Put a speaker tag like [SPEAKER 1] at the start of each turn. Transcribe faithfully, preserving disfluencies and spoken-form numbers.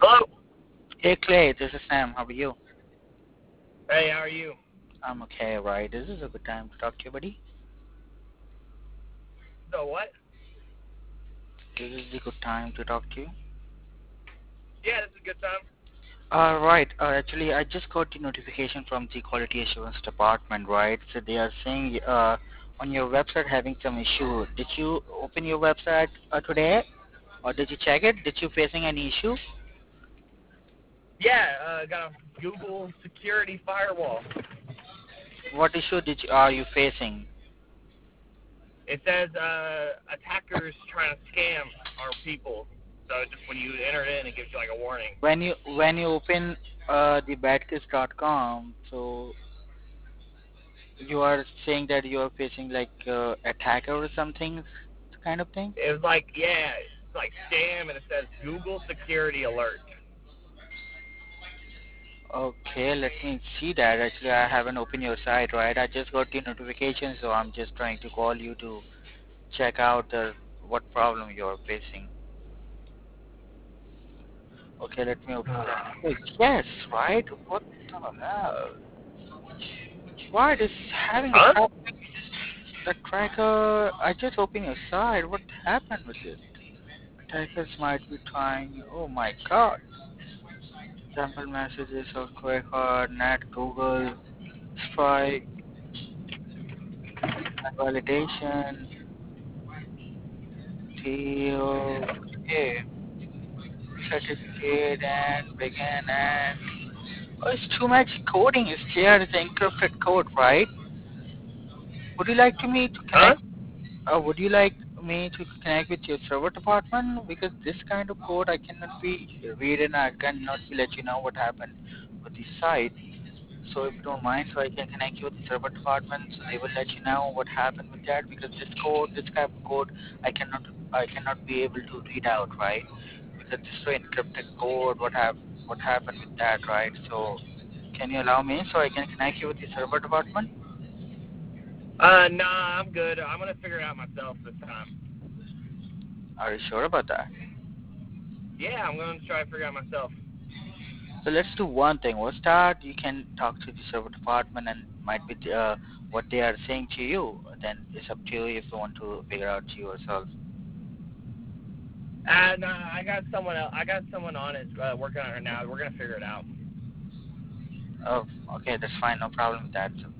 [SPEAKER 1] Hello.
[SPEAKER 2] Hey Clay, this is Sam. How are you?
[SPEAKER 1] Hey, how are you?
[SPEAKER 2] I'm okay, right? This is a good time to talk to you, buddy.
[SPEAKER 1] So what?
[SPEAKER 2] This is a good time to talk to you.
[SPEAKER 1] Yeah, this is a good time.
[SPEAKER 2] Uh, right. Uh, actually, I just got the notification from the quality assurance department, right? So they are saying uh, on your website having some issue. Did you open your website uh, today, or did you check it? Did you facing any issue?
[SPEAKER 1] Yeah, uh, got a Google security firewall.
[SPEAKER 2] What issue did you, are you facing?
[SPEAKER 1] It says uh, attackers trying to scam our people. So just when you enter it in, it gives you like a warning.
[SPEAKER 2] When you when you open uh, the badkiss dot com, so you are saying that you are facing like uh, attacker or something kind of thing.
[SPEAKER 1] It was like, yeah, it's like scam, and it says Google security alert.
[SPEAKER 2] Okay, let me see that. Actually, I haven't opened your site, right? I just got the notification, so I'm just trying to call you to check out the what problem you're facing. Okay, let me open that. Oh, yes, right? What the hell? Why it is having a
[SPEAKER 1] Huh?
[SPEAKER 2] tra- the tracker? I just opened your site. What happened with it? Attackers might be trying. Oh my god. Sample messages of Quaker, Net, Google, Strike, validation, deal, okay, certificate and begin and oh, it's too much coding is there. It's encrypted code, right? Would you like to me to
[SPEAKER 1] Huh?
[SPEAKER 2] connect? Uh, would you like me to connect with your server department? Because this kind of code I cannot be read and I cannot be let you know what happened with the site. So if you don't mind, so I can connect you with the server department, so they will let you know what happened with that. Because this code, this type of code, I cannot, I cannot be able to read out, right? Because this is so encrypted code. What have, what happened with that, right? So, can you allow me so I can connect you with the server department?
[SPEAKER 1] Uh, nah, I'm good. I'm gonna figure it out myself this time.
[SPEAKER 2] Are you sure about that?
[SPEAKER 1] Yeah, I'm gonna try to figure it out myself.
[SPEAKER 2] So let's do one thing. We'll start. You can talk to the server department, and might be uh, what they are saying to you. Then it's up to you if you want to figure out to yourself.
[SPEAKER 1] Uh, nah, I got someone else. I got someone on it uh, working on it now. We're gonna figure it out.
[SPEAKER 2] Oh, okay, that's fine. No problem with that. So